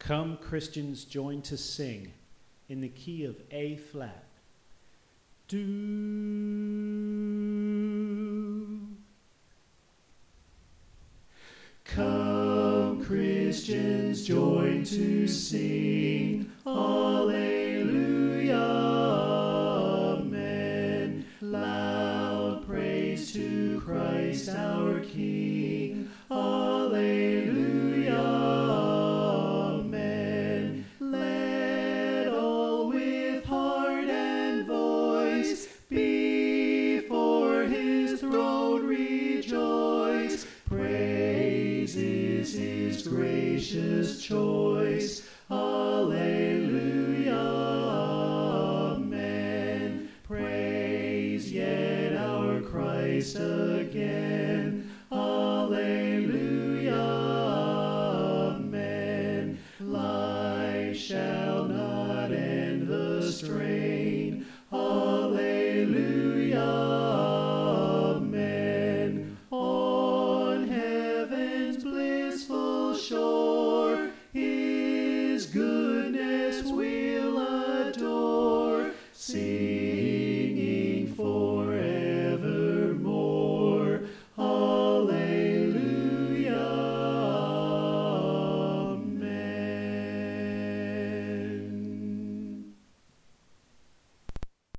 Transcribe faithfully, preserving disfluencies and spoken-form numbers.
Come, Christians, join to sing in the key of A flat. Do. Come, Christians, join to sing. Alleluia, amen. Loud praise to Christ our King. Alleluia, amen. Let all with heart and voice before his throne rejoice. Praise is his gracious choice. Alleluia, amen. Praise yet our Christ again. Alleluia, amen. Life shall not end the strain. Alleluia, amen. On heaven's blissful shore his goodness we